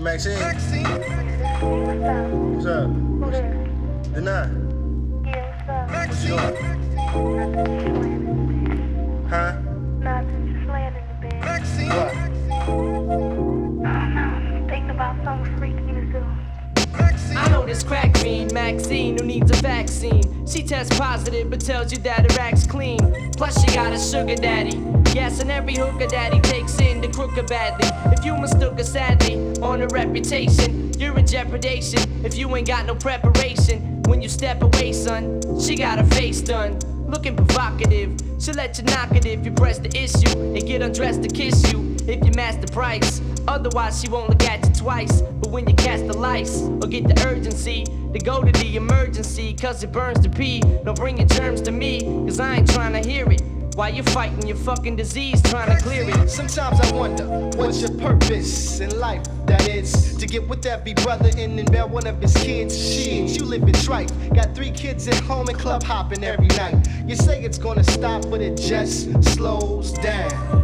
Maxine. What's up? Who this? Deny. Yeah, what's What you doing? Huh? Nothing, just laying in the bed. What? Thinking about something freaky to do. I know this crack fiend, Maxine, who needs a vaccine. She tests positive but tells you that her act's clean. Plus she got a sugar daddy. Yes, and every hooker daddy takes in the crooker badly. If you mistook her sadly on her reputation, you're in jeopardation if you ain't got no preparation. When you step away, son, she got her face done. Looking provocative, she'll let you knock it if you press the issue and get undressed to kiss you if you match the price. Otherwise she won't look at you twice. But when you catch the lice or get the urgency to go to the emergency, cause it burns to pee, don't bring your germs to me, cause I ain't trying to hear it. While you're fighting your fucking disease, trying to clear it. Sometimes I wonder, what's your purpose in life? That is, to get with every brother and then bear one of his kids. Shit, you live in tripe. Got 3 kids at home and club hopping every night. You say it's gonna stop, but it just slows down.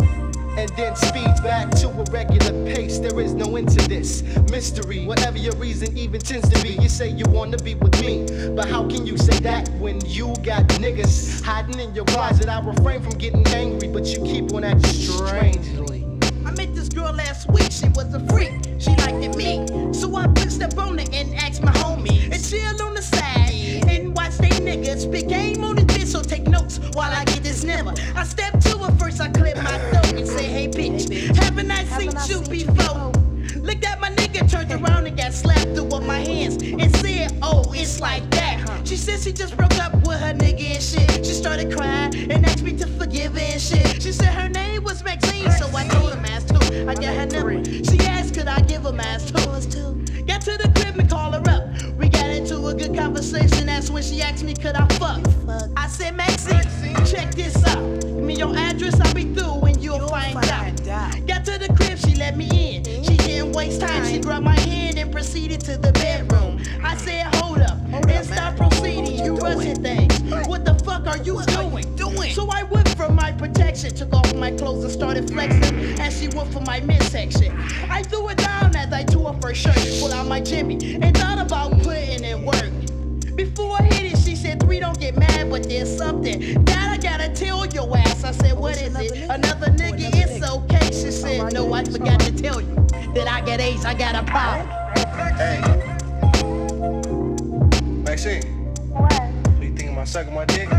And then speeds back to a regular pace. There is no end to this mystery. Whatever your reason even tends to be, you say you wanna be with me, but how can you say that when you got niggas hiding in your closet? I refrain from getting angry, but you keep on acting strangely. I met this girl last week, she was a freak, she liked me. So I pushed up on her and asked my homies and chill on the side and watch they niggas spit game on this bitch, so take notes while I get this number. I stepped to her first, I clipped my throat and said, hey bitch, haven't I seen you before? Looked at my nigga, turned around and got slapped through with my hands and said, oh, it's like that. She said she just broke up with her nigga and shit. She started crying and asked me to forgive her and shit. She said her name was Maxine, so I told her Mass too. I got her number. She asked could I give her Mass too. Got to the crib and call her up. We got into a good conversation. That's when she asked me could I fuck. I said Maxine, check this out. Give me your address, I'll be through and you'll find out. Got to the crib, she let me in. She didn't waste time. She grabbed my hand and proceeded to the bedroom. I said hold up and stop proceeding. You rushing things. What the fuck are you doing? So I went for my protection, took off my clothes and started flexing as she went for my midsection. I threw it down as I tore off her shirt, pulled out my Jimmy, and thought about putting in work. Before I hit it, she said, 3, don't get mad, but there's something that I gotta tell your ass. I said, what is it? Another nigga, it's okay. She said, no, I forgot to tell you that I got AIDS, I got a problem. Hey. Maxine. What? So you thinking about sucking my dick?